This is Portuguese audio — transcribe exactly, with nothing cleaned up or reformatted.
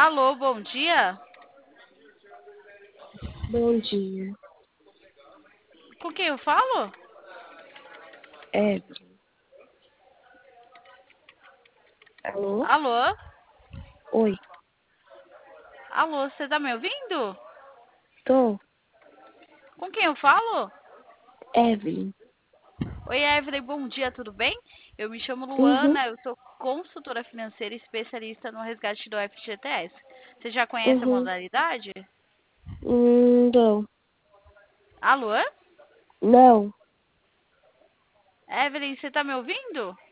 Alô, bom dia. Bom dia. Com quem eu falo? Evelyn. Alô? Alô? Oi. Alô, você tá me ouvindo? Tô. Com quem eu falo? Evelyn. Oi, Evelyn, bom dia, tudo bem? Eu me chamo Uhum. Luana, eu sou consultora financeira e especialista no resgate do F G T S. Você já conhece a Uhum. modalidade? Hum, não. Alô? Não. Evelyn, você tá me ouvindo?